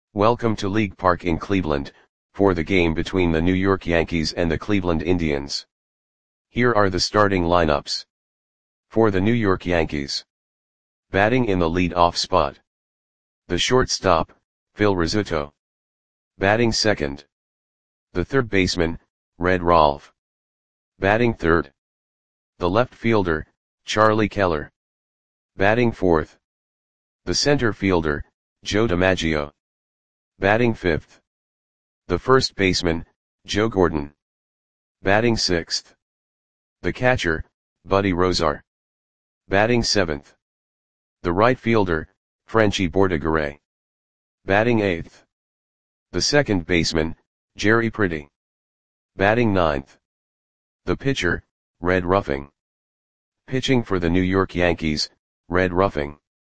Welcome to League Park in Cleveland, for the game between the New York Yankees and the Cleveland Indians. Here are the starting lineups. For the New York Yankees. Batting in the lead-off spot. The shortstop, Phil Rizzuto. Batting second. The third baseman, Red Rolfe. Batting third. The left fielder, Charlie Keller. Batting fourth. The center fielder, Joe DiMaggio. Batting fifth. The first baseman, Joe Gordon. Batting sixth. The catcher, Buddy Rozar. Batting seventh. The right fielder, Frenchy Bordigaray. Batting eighth. The second baseman, Jerry Pretty. Batting ninth. The pitcher, Red Ruffing. Pitching for the New York Yankees, Red Ruffing.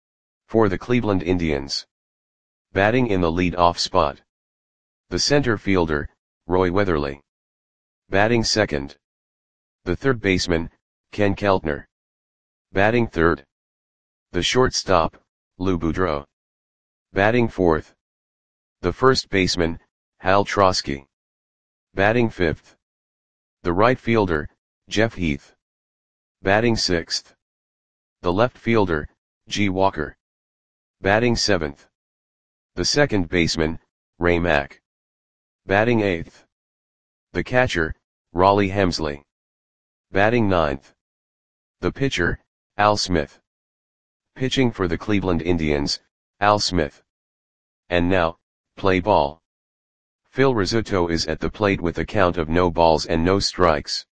For the Cleveland Indians. Batting in the lead-off spot. The center fielder, Roy Weatherly. Batting second. The third baseman, Ken Keltner. Batting third. The shortstop, Lou Boudreau. Batting fourth. The first baseman, Hal Trosky. Batting fifth. The right fielder, Jeff Heath. Batting sixth. The left fielder, G. Walker. Batting seventh. The second baseman, Ray Mack. Batting eighth. The catcher, Rollie Hemsley. Batting ninth. The pitcher, Al Smith. Pitching for the Cleveland Indians, Al Smith. And now, play ball. Phil Rizzuto is at the plate with a count of no balls and no strikes.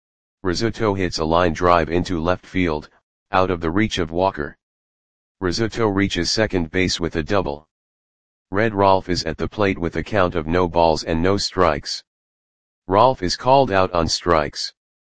Rizzuto hits a line drive into left field, out of the reach of Walker. Rizzuto reaches second base with a double. Red Rolfe is at the plate with a count of no balls and no strikes. Rolfe is called out on strikes.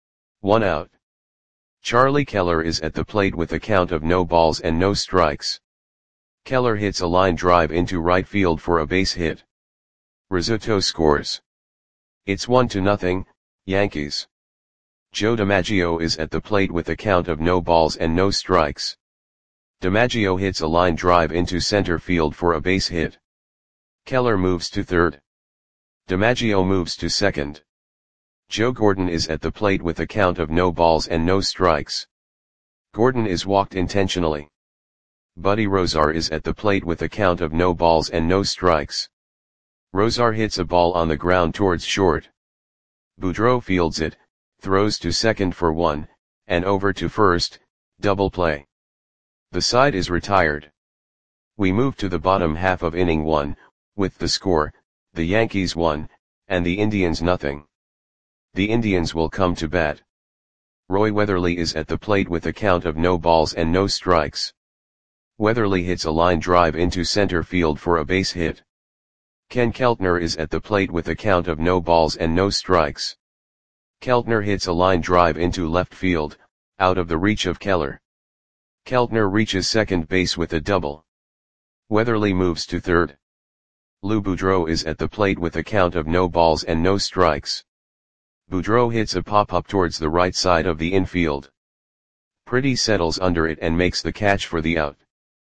1 out. Charlie Keller is at the plate with a count of no balls and no strikes. Keller hits a line drive into right field for a base hit. Rizzuto scores. It's 1-0, Yankees. Joe DiMaggio is at the plate with a count of no balls and no strikes. DiMaggio hits a line drive into center field for a base hit. Keller moves to third. DiMaggio moves to second. Joe Gordon is at the plate with a count of no balls and no strikes. Gordon is walked intentionally. Buddy Rozar is at the plate with a count of no balls and no strikes. Rozar hits a ball on the ground towards short. Boudreau fields it, throws to second for 1, and over to first, double play. The side is retired. We move to the bottom half of inning 1, with the score, the Yankees 1, and the Indians 0. The Indians will come to bat. Roy Weatherly is at the plate with a count of no balls and no strikes. Weatherly hits a line drive into center field for a base hit. Ken Keltner is at the plate with a count of no balls and no strikes. Keltner hits a line drive into left field, out of the reach of Keller. Keltner reaches second base with a double. Weatherly moves to third. Lou Boudreau is at the plate with a count of no balls and no strikes. Boudreau hits a pop-up towards the right side of the infield. Pretty settles under it and makes the catch for the out.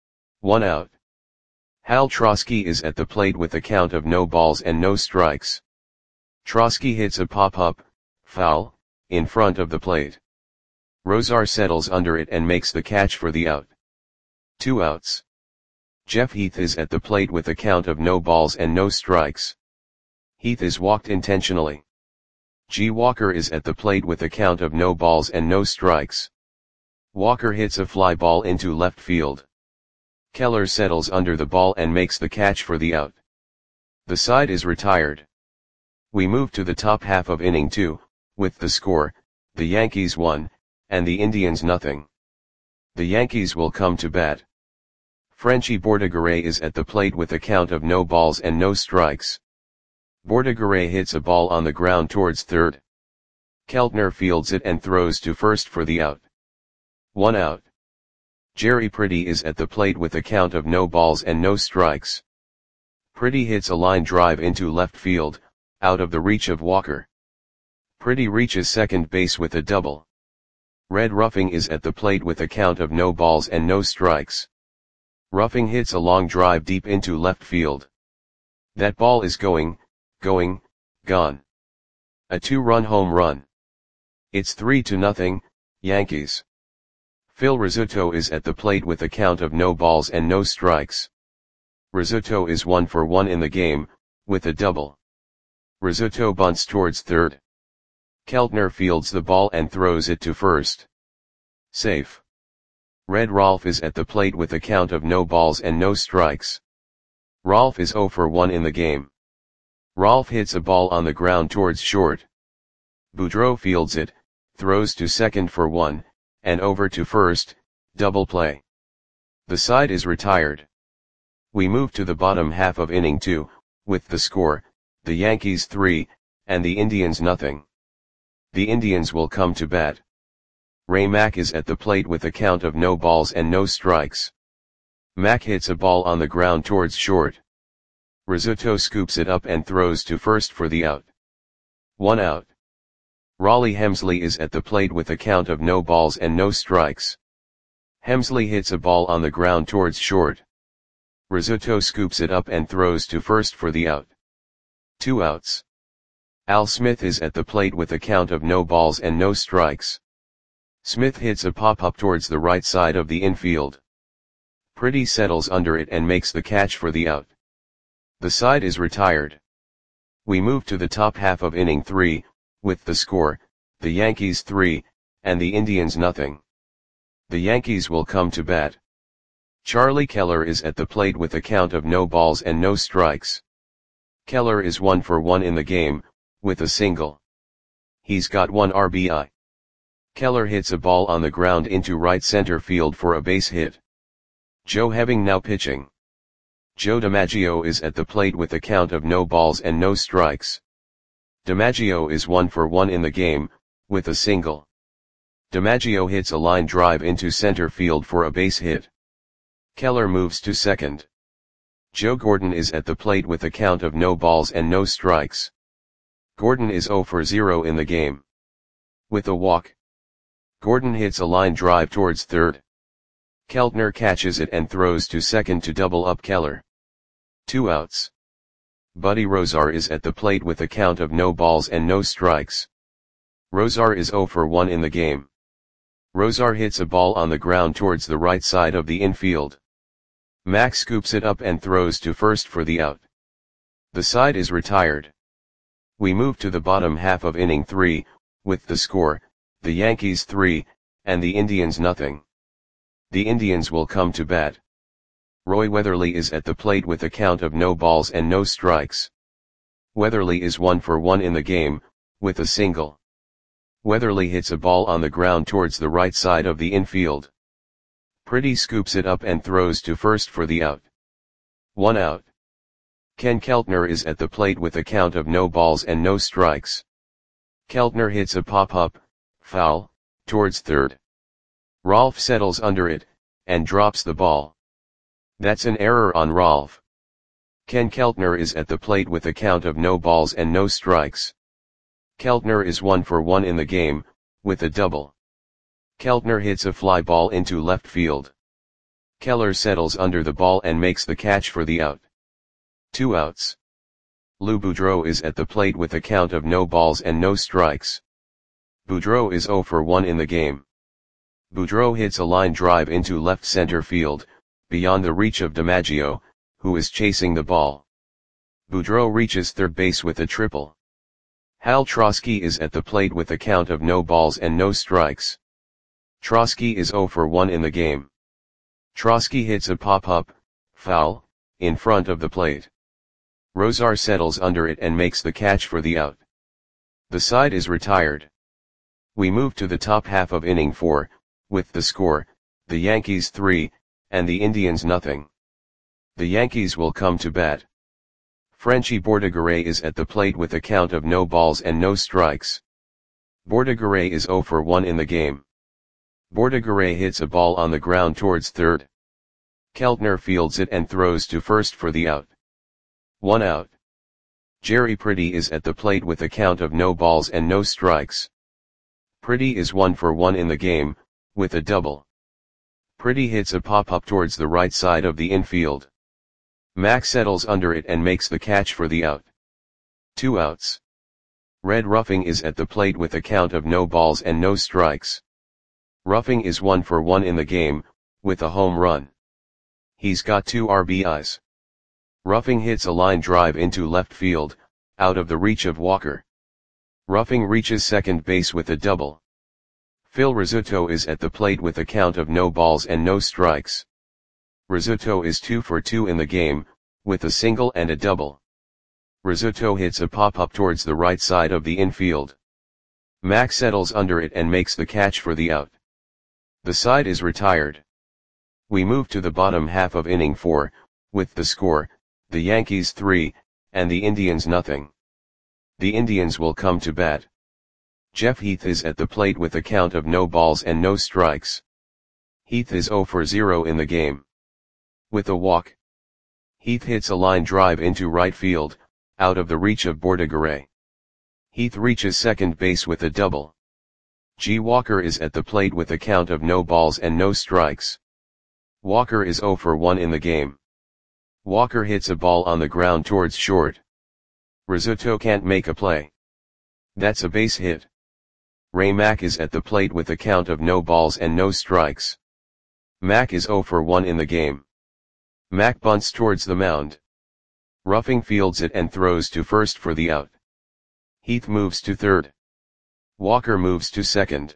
1 out. Hal Trosky is at the plate with a count of no balls and no strikes. Trosky hits a pop-up, foul, in front of the plate. Rozar settles under it and makes the catch for the out. 2 outs. Jeff Heath is at the plate with a count of no balls and no strikes. Heath is walked intentionally. G. Walker is at the plate with a count of no balls and no strikes. Walker hits a fly ball into left field. Keller settles under the ball and makes the catch for the out. The side is retired. We move to the top half of inning 2, with the score, the Yankees 1, and the Indians 0. The Yankees will come to bat. Frenchy Bordigaray is at the plate with a count of no balls and no strikes. Bordigaray hits a ball on the ground towards third. Keltner fields it and throws to first for the out. 1 out. Jerry Pretty is at the plate with a count of no balls and no strikes. Pretty hits a line drive into left field, out of the reach of Walker. Pretty reaches second base with a double. Red Ruffing is at the plate with a count of no balls and no strikes. Ruffing hits a long drive deep into left field. That ball is going, gone. A 2-run home run. It's 3-0, Yankees. Phil Rizzuto is at the plate with a count of no balls and no strikes. Rizzuto is 1 for 1 in the game, with a double. Rizzuto bunts towards third. Keltner fields the ball and throws it to first. Safe. Red Rolf is at the plate with a count of no balls and no strikes. Rolf is 0 for 1 in the game. Rolf hits a ball on the ground towards short. Boudreau fields it, throws to second for 1, and over to first, double play. The side is retired. We move to the bottom half of inning 2, with the score, the Yankees 3, and the Indians 0. The Indians will come to bat. Ray Mack is at the plate with a count of no balls and no strikes. Mack hits a ball on the ground towards short. Rizzuto scoops it up and throws to first for the out. 1 out. Raleigh Hemsley is at the plate with a count of no balls and no strikes. Hemsley hits a ball on the ground towards short. Rizzuto scoops it up and throws to first for the out. 2 outs. Al Smith is at the plate with a count of no balls and no strikes. Smith hits a pop-up towards the right side of the infield. Pretty settles under it and makes the catch for the out. The side is retired. We move to the top half of inning 3, with the score, the Yankees 3, and the Indians 0. The Yankees will come to bat. Charlie Keller is at the plate with a count of no balls and no strikes. Keller is 1 for 1 in the game, with a single. He's got 1 RBI. Keller hits a ball on the ground into right center field for a base hit. Joe Heving now pitching. Joe DiMaggio is at the plate with a count of no balls and no strikes. DiMaggio is 1 for 1 in the game, with a single. DiMaggio hits a line drive into center field for a base hit. Keller moves to second. Joe Gordon is at the plate with a count of no balls and no strikes. Gordon is 0 for 0 in the game. With a walk. Gordon hits a line drive towards third. Keltner catches it and throws to second to double up Keller. 2 outs. Buddy Rozar is at the plate with a count of no balls and no strikes. Rozar is 0 for 1 in the game. Rozar hits a ball on the ground towards the right side of the infield. Mack scoops it up and throws to first for the out. The side is retired. We move to the bottom half of inning 3, with the score, the Yankees 3, and the Indians 0. The Indians will come to bat. Roy Weatherly is at the plate with a count of no balls and no strikes. Weatherly is 1 for 1 in the game, with a single. Weatherly hits a ball on the ground towards the right side of the infield. Pretty scoops it up and throws to first for the out. 1 out. Ken Keltner is at the plate with a count of no balls and no strikes. Keltner hits a pop-up, foul, towards third. Rolf settles under it, and drops the ball. That's an error on Rolf. Ken Keltner is at the plate with a count of no balls and no strikes. Keltner is 1 for 1 in the game, with a double. Keltner hits a fly ball into left field. Keller settles under the ball and makes the catch for the out. 2 outs. Lou Boudreau is at the plate with a count of no balls and no strikes. Boudreau is 0 for 1 in the game. Boudreau hits a line drive into left center field, beyond the reach of DiMaggio, who is chasing the ball. Boudreau reaches third base with a triple. Hal Trosky is at the plate with a count of no balls and no strikes. Trosky is 0 for 1 in the game. Trosky hits a pop-up, foul, in front of the plate. Rozar settles under it and makes the catch for the out. The side is retired. We move to the top half of inning 4, with the score, the Yankees 3, and the Indians 0. The Yankees will come to bat. Frenchy Bordegaray is at the plate with a count of no balls and no strikes. Bordegaray is 0 for 1 in the game. Bordegaray hits a ball on the ground towards third. Keltner fields it and throws to first for the out. 1 out. Jerry Pretty is at the plate with a count of no balls and no strikes. Pretty is 1 for 1 in the game, with a double. Pretty hits a pop-up towards the right side of the infield. Mac settles under it and makes the catch for the out. 2 outs. Red Ruffing is at the plate with a count of no balls and no strikes. Ruffing is 1 for 1 in the game, with a home run. He's got 2 RBIs. Ruffing hits a line drive into left field, out of the reach of Walker. Ruffing reaches second base with a double. Phil Rizzuto is at the plate with a count of no balls and no strikes. Rizzuto is 2 for 2 in the game, with a single and a double. Rizzuto hits a pop-up towards the right side of the infield. Mac settles under it and makes the catch for the out. The side is retired. We move to the bottom half of inning 4, with the score, the Yankees 3, and the Indians nothing. The Indians will come to bat. Jeff Heath is at the plate with a count of no balls and no strikes. Heath is 0 for 0 in the game. With a walk. Heath hits a line drive into right field, out of the reach of Bordigaray. Heath reaches second base with a double. G. Walker is at the plate with a count of no balls and no strikes. Walker is 0 for 1 in the game. Walker hits a ball on the ground towards short. Rizzuto can't make a play. That's a base hit. Ray Mack is at the plate with a count of no balls and no strikes. Mack is 0 for 1 in the game. Mack bunts towards the mound. Ruffing fields it and throws to first for the out. Heath moves to third. Walker moves to second.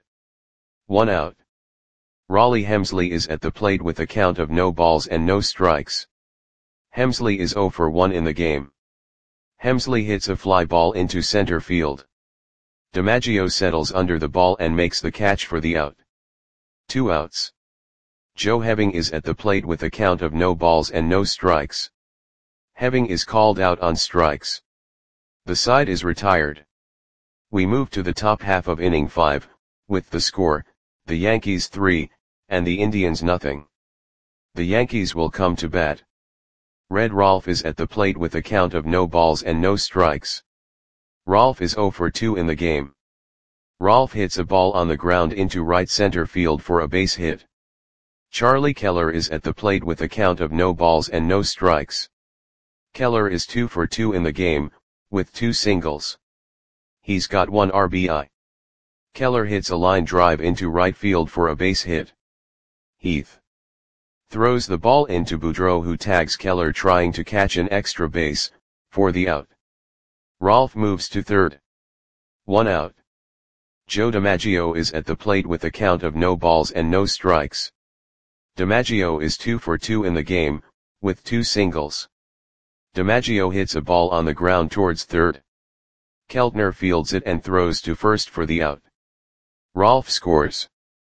1 out. Raleigh Hemsley is at the plate with a count of no balls and no strikes. Hemsley is 0 for 1 in the game. Hemsley hits a fly ball into center field. DiMaggio settles under the ball and makes the catch for the out. 2 outs. Joe Heving is at the plate with a count of no balls and no strikes. Heving is called out on strikes. The side is retired. We move to the top half of inning 5, with the score, the Yankees 3, and the Indians nothing. The Yankees will come to bat. Red Rolfe is at the plate with a count of no balls and no strikes. Rolfe is 0 for 2 in the game. Rolfe hits a ball on the ground into right center field for a base hit. Charlie Keller is at the plate with a count of no balls and no strikes. Keller is 2 for 2 in the game, with 2 singles. He's got 1 RBI. Keller hits a line drive into right field for a base hit. Heath throws the ball into Boudreau, who tags Keller trying to catch an extra base, for the out. Rolfe moves to third. 1 out. Joe DiMaggio is at the plate with a count of no balls and no strikes. DiMaggio is 2 for 2 in the game, with 2 singles. DiMaggio hits a ball on the ground towards third. Keltner fields it and throws to first for the out. Rolfe scores.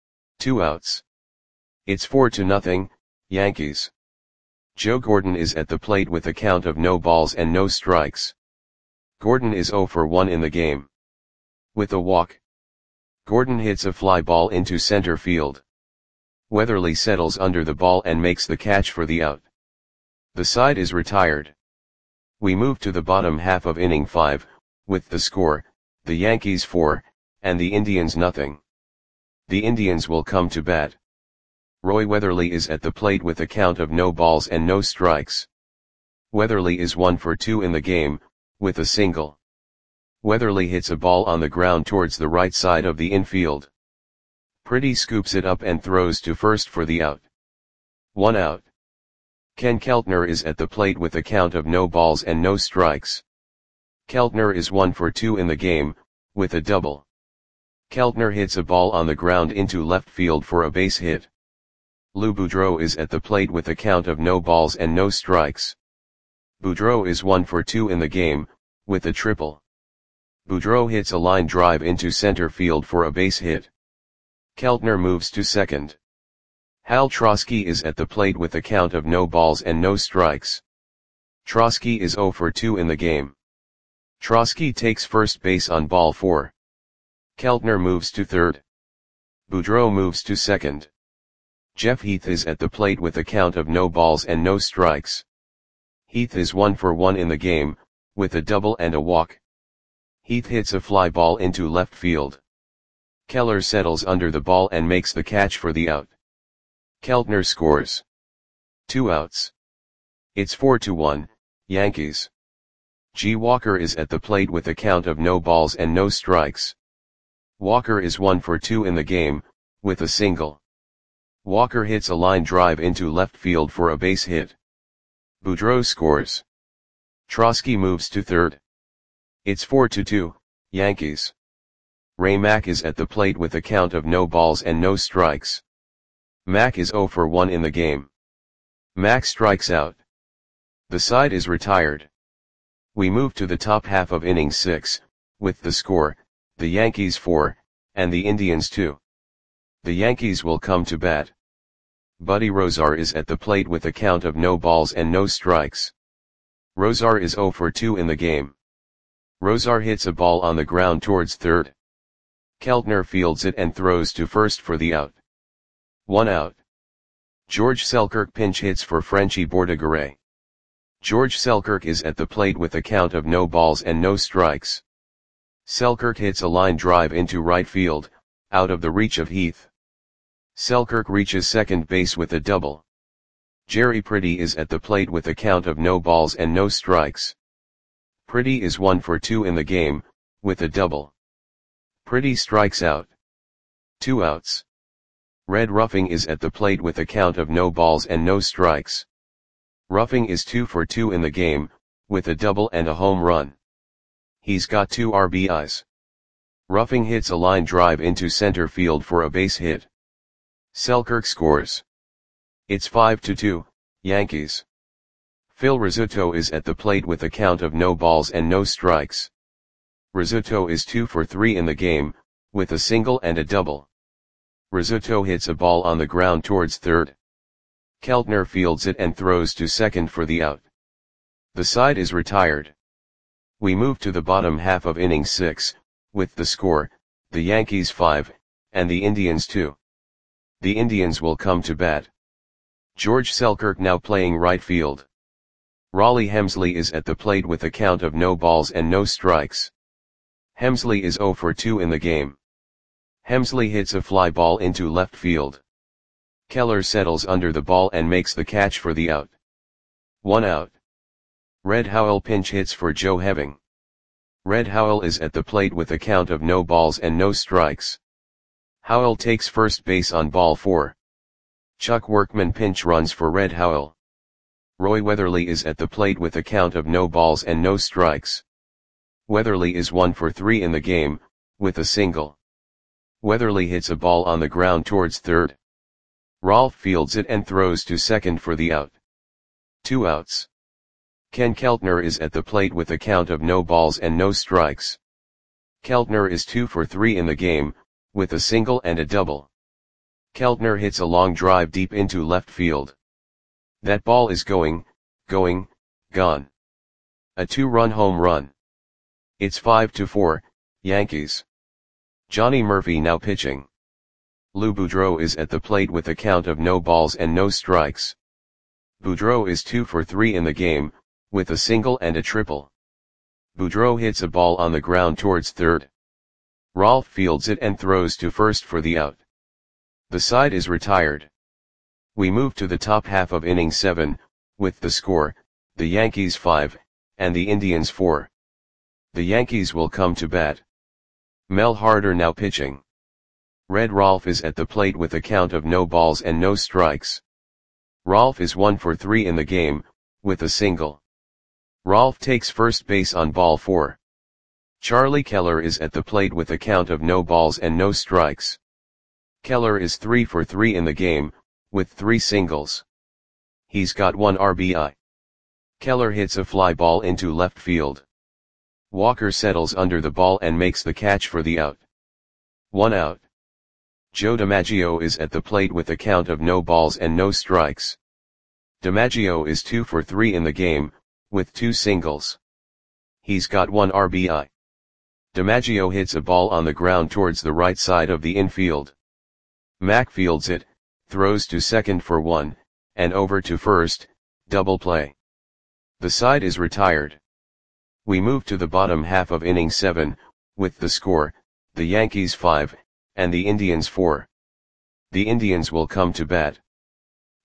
2 outs. It's 4-0, Yankees. Joe Gordon is at the plate with a count of no balls and no strikes. Gordon is 0 for 1 in the game. With a walk. Gordon hits a fly ball into center field. Weatherly settles under the ball and makes the catch for the out. The side is retired. We move to the bottom half of inning 5, with the score, the Yankees 4, and the Indians nothing. The Indians will come to bat. Roy Weatherly is at the plate with a count of no balls and no strikes. Weatherly is 1 for 2 in the game, with a single. Weatherly hits a ball on the ground towards the right side of the infield. Pretty scoops it up and throws to first for the out. 1 out. Ken Keltner is at the plate with a count of no balls and no strikes. Keltner is 1 for 2 in the game, with a double. Keltner hits a ball on the ground into left field for a base hit. Lou Boudreau is at the plate with a count of no balls and no strikes. Boudreau is 1 for 2 in the game, with a triple. Boudreau hits a line drive into center field for a base hit. Keltner moves to second. Hal Trosky is at the plate with a count of no balls and no strikes. Trosky is 0 for 2 in the game. Trosky takes first base on ball 4. Keltner moves to third. Boudreau moves to second. Jeff Heath is at the plate with a count of no balls and no strikes. Heath is 1 for 1 in the game, with a double and a walk. Heath hits a fly ball into left field. Keller settles under the ball and makes the catch for the out. Keltner scores. 2 outs. It's 4-1, Yankees. G. Walker is at the plate with a count of no balls and no strikes. Walker is 1 for 2 in the game, with a single. Walker hits a line drive into left field for a base hit. Boudreau scores. Trosky moves to third. It's 4-2, Yankees. Ray Mack is at the plate with a count of no balls and no strikes. Mack is 0 for 1 in the game. Mack strikes out. The side is retired. We move to the top half of inning 6, with the score, the Yankees 4, and the Indians 2. The Yankees will come to bat. Buddy Rozar is at the plate with a count of no balls and no strikes. Rozar is 0 for 2 in the game. Rozar hits a ball on the ground towards third. Keltner fields it and throws to first for the out. 1 out. George Selkirk pinch hits for Frenchie Bordegaray. George Selkirk is at the plate with a count of no balls and no strikes. Selkirk hits a line drive into right field, out of the reach of Heath. Selkirk reaches second base with a double. Jerry Pretty is at the plate with a count of no balls and no strikes. Pretty is 1 for 2 in the game, with a double. Pretty strikes out. 2 outs. Red Ruffing is at the plate with a count of no balls and no strikes. Ruffing is 2 for 2 in the game, with a double and a home run. He's got 2 RBIs. Ruffing hits a line drive into center field for a base hit. Selkirk scores. It's 5-2, Yankees. Phil Rizzuto is at the plate with a count of no balls and no strikes. Rizzuto is 2 for 3 in the game, with a single and a double. Rizzuto hits a ball on the ground towards third. Keltner fields it and throws to second for the out. The side is retired. We move to the bottom half of inning 6, with the score, the Yankees 5, and the Indians 2. The Indians will come to bat. George Selkirk now playing right field. Raleigh Hemsley is at the plate with a count of no balls and no strikes. Hemsley is 0 for 2 in the game. Hemsley hits a fly ball into left field. Keller settles under the ball and makes the catch for the out. 1 out. Red Howell pinch hits for Joe Heving. Red Howell is at the plate with a count of no balls and no strikes. Howell takes first base on ball 4. Chuck Workman pinch runs for Red Howell. Roy Weatherly is at the plate with a count of no balls and no strikes. Weatherly is 1 for 3 in the game, with a single. Weatherly hits a ball on the ground towards third. Rolfe fields it and throws to second for the out. 2 outs. Ken Keltner is at the plate with a count of no balls and no strikes. Keltner is 2 for 3 in the game, with a single and a double. Keltner hits a long drive deep into left field. That ball is gone. A 2-run home run. It's 5-4, Yankees. Johnny Murphy now pitching. Lou Boudreau is at the plate with a count of no balls and no strikes. Boudreau is 2 for 3 in the game, with a single and a triple. Boudreau hits a ball on the ground towards third. Rolfe fields it and throws to first for the out. The side is retired. We move to the top half of inning 7, with the score, the Yankees 5, and the Indians 4. The Yankees will come to bat. Mel Harder now pitching. Red Rolfe is at the plate with a count of no balls and no strikes. Rolfe is 1 for 3 in the game, with a single. Rolfe takes first base on ball 4. Charlie Keller is at the plate with a count of no balls and no strikes. Keller is 3 for 3 in the game, with 3 singles. He's got 1 RBI. Keller hits a fly ball into left field. Walker settles under the ball and makes the catch for the out. 1 out. Joe DiMaggio is at the plate with a count of no balls and no strikes. DiMaggio is 2 for 3 in the game, with 2 singles. He's got 1 RBI. DiMaggio hits a ball on the ground towards the right side of the infield. Mack fields it, throws to second for 1, and over to first, double play. The side is retired. We move to the bottom half of inning 7, with the score, the Yankees 5, and the Indians 4. The Indians will come to bat.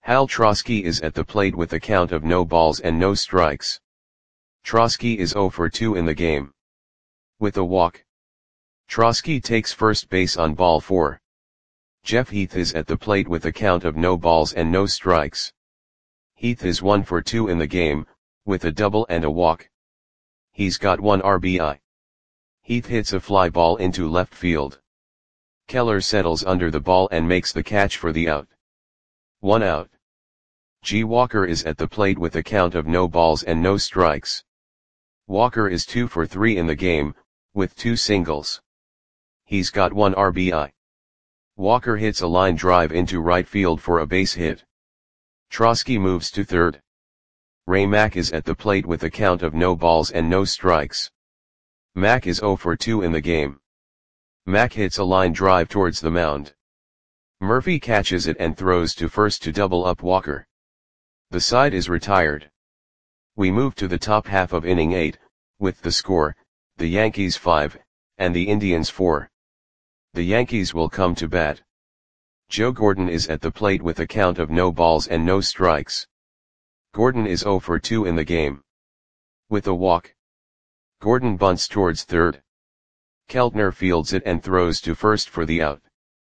Hal Trosky is at the plate with a count of no balls and no strikes. Trosky is 0 for 2 in the game. With a walk, Trosky takes first base on ball 4. Jeff Heath is at the plate with a count of no balls and no strikes. Heath is 1 for 2 in the game, with a double and a walk. He's got 1 RBI. Heath hits a fly ball into left field. Keller settles under the ball and makes the catch for the out. 1 out. G. Walker is at the plate with a count of no balls and no strikes. Walker is 2 for 3 in the game, with 2 singles. He's got 1 RBI. Walker hits a line drive into right field for a base hit. Trosky moves to third. Ray Mack is at the plate with a count of no balls and no strikes. Mack is 0 for 2 in the game. Mack hits a line drive towards the mound. Murphy catches it and throws to first to double up Walker. The side is retired. We move to the top half of inning 8, with the score, the Yankees 5, and the Indians 4. The Yankees will come to bat. Joe Gordon is at the plate with a count of no balls and no strikes. Gordon is 0 for 2 in the game. With a walk, Gordon bunts towards third. Keltner fields it and throws to first for the out.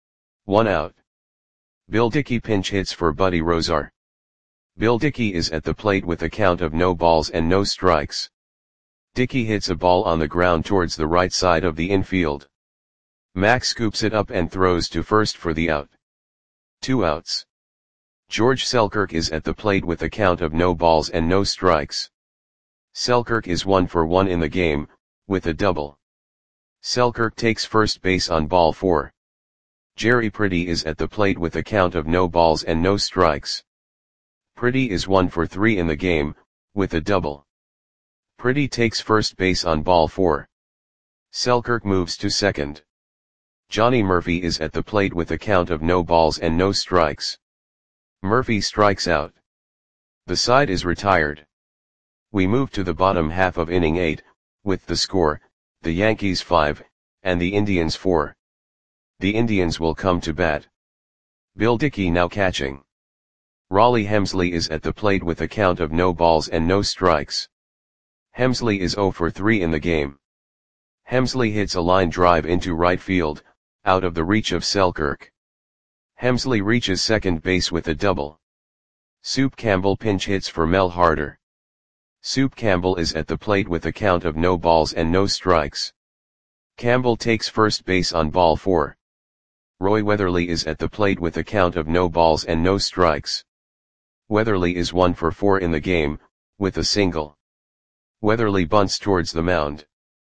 1 out. Bill Dickey pinch hits for Buddy Rozar. Bill Dickey is at the plate with a count of no balls and no strikes. Dickey hits a ball on the ground towards the right side of the infield. Mack scoops it up and throws to first for the out. 2 outs. George Selkirk is at the plate with a count of no balls and no strikes. Selkirk is 1 for 1 in the game, with a double. Selkirk takes first base on ball 4. Jerry Pretty is at the plate with a count of no balls and no strikes. Pretty is 1 for 3 in the game, with a double. Pretty takes first base on ball 4. Selkirk moves to second. Johnny Murphy is at the plate with a count of no balls and no strikes. Murphy strikes out. The side is retired. We move to the bottom half of inning 8, with the score, the Yankees 5, and the Indians 4. The Indians will come to bat. Bill Dickey now catching. Raleigh Hemsley is at the plate with a count of no balls and no strikes. Hemsley is 0 for 3 in the game. Hemsley hits a line drive into right field, out of the reach of Selkirk. Hemsley reaches second base with a double. Soup Campbell pinch hits for Mel Harder. Soup Campbell is at the plate with a count of no balls and no strikes. Campbell takes first base on ball 4. Roy Weatherly is at the plate with a count of no balls and no strikes. Weatherly is 1 for 4 in the game, with a single. Weatherly bunts towards the mound.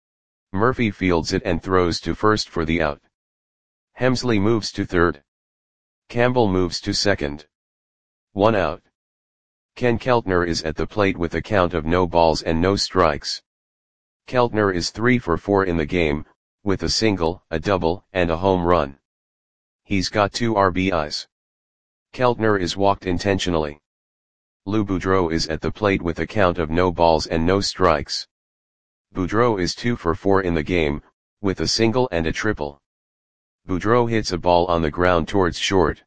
Murphy fields it and throws to first for the out. Hemsley moves to third. Campbell moves to second. 1 out. Ken Keltner is at the plate with a count of no balls and no strikes. Keltner is 3 for 4 in the game, with a single, a double, and a home run. He's got 2 RBIs. Keltner is walked intentionally. Lou Boudreau is at the plate with a count of no balls and no strikes. Boudreau is 2 for 4 in the game, with a single and a triple. Boudreau hits a ball on the ground towards short.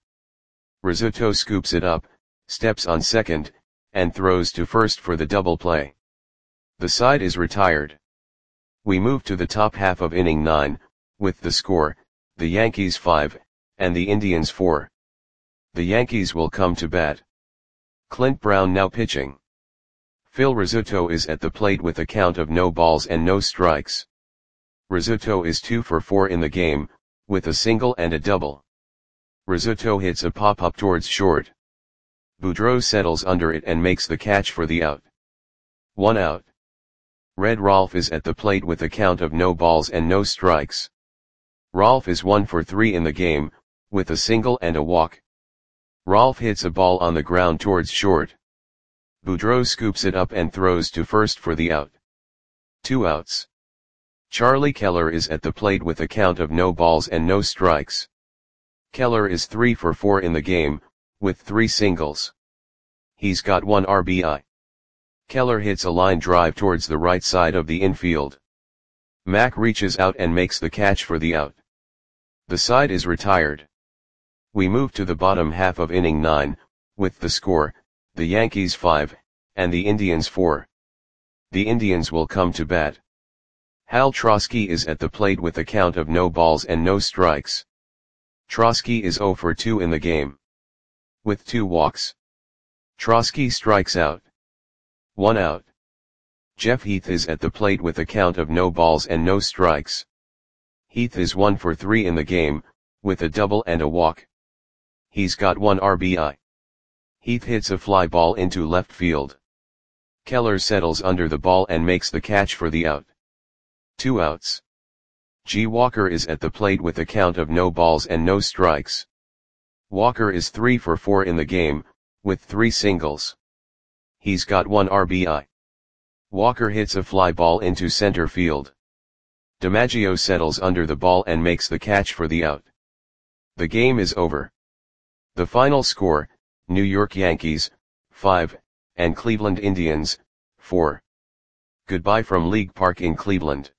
Rizzuto scoops it up, steps on second, and throws to first for the double play. The side is retired. We move to the top half of inning 9, with the score, the Yankees 5, and the Indians 4. The Yankees will come to bat. Clint Brown now pitching. Phil Rizzuto is at the plate with a count of no balls and no strikes. Rizzuto is 2 for 4 in the game, with a single and a double. Rizzuto hits a pop-up towards short. Boudreau settles under it and makes the catch for the out. 1 out. Red Rolfe is at the plate with a count of no balls and no strikes. Rolfe is 1 for 3 in the game, with a single and a walk. Rolfe hits a ball on the ground towards short. Boudreau scoops it up and throws to first for the out. 2 outs. Charlie Keller is at the plate with a count of no balls and no strikes. Keller is 3 for 4 in the game, with 3 singles. He's got 1 RBI. Keller hits a line drive towards the right side of the infield. Mack reaches out and makes the catch for the out. The side is retired. We move to the bottom half of inning 9, With the score, the Yankees 5, and the Indians 4. The Indians will come to bat. Hal Trosky is at the plate with a count of no balls and no strikes. Trosky is 0 for 2 in the game. With 2 walks. Trosky strikes out. 1 out. Jeff Heath is at the plate with a count of no balls and no strikes. Heath is 1 for 3 in the game, with a double and a walk. He's got 1 RBI. Heath hits a fly ball into left field. Keller settles under the ball and makes the catch for the out. 2 outs. G. Walker is at the plate with a count of no balls and no strikes. Walker is 3 for 4 in the game, with 3 singles. He's got 1 RBI. Walker hits a fly ball into center field. DiMaggio settles under the ball and makes the catch for the out. The game is over. The final score, New York Yankees, 5, and Cleveland Indians, 4. Goodbye from League Park in Cleveland.